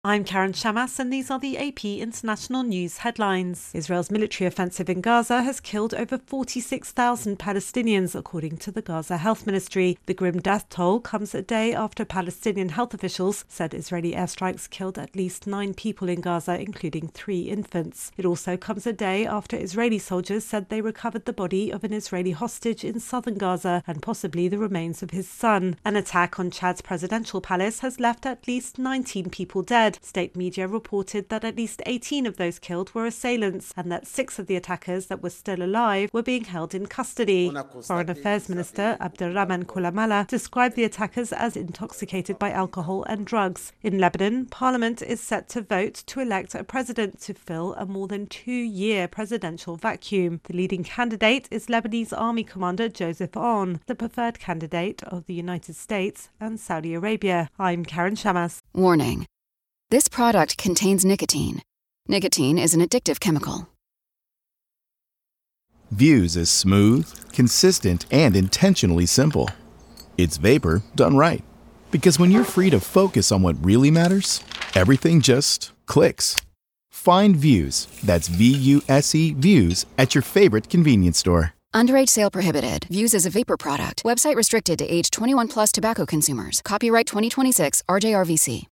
I'm Karen Shamas, and these are the AP International News headlines. Israel's military offensive in Gaza has killed over 46,000 Palestinians, according to the Gaza Health Ministry. The grim death toll comes a day after Palestinian health officials said Israeli airstrikes killed at least 9 people in Gaza, including 3 infants. It also comes a day after Israeli soldiers said they recovered the body of an Israeli hostage in southern Gaza and possibly the remains of his son. An attack on Chad's presidential palace has left at least 19 people dead. State media reported that at least 18 of those killed were assailants and that 6 of the attackers that were still alive were being held in custody. Foreign Affairs Minister Abderrahman Koulamala described the attackers as intoxicated by alcohol and drugs. In Lebanon, Parliament is set to vote to elect a president to fill a more than 2-year presidential vacuum. The leading candidate is Lebanese Army Commander Joseph Aoun, the preferred candidate of the United States and Saudi Arabia. I'm Karen Shamas. Warning. This product contains nicotine. Nicotine is an addictive chemical. Views is smooth, consistent, and intentionally simple. It's Vapor done right. Because when you're free to focus on what really matters, everything just clicks. Find Views, that's VUSE Views, at your favorite convenience store. Underage sale prohibited. Views as a vapor product. Website restricted to age 21 plus tobacco consumers. Copyright 2026 RJRVC.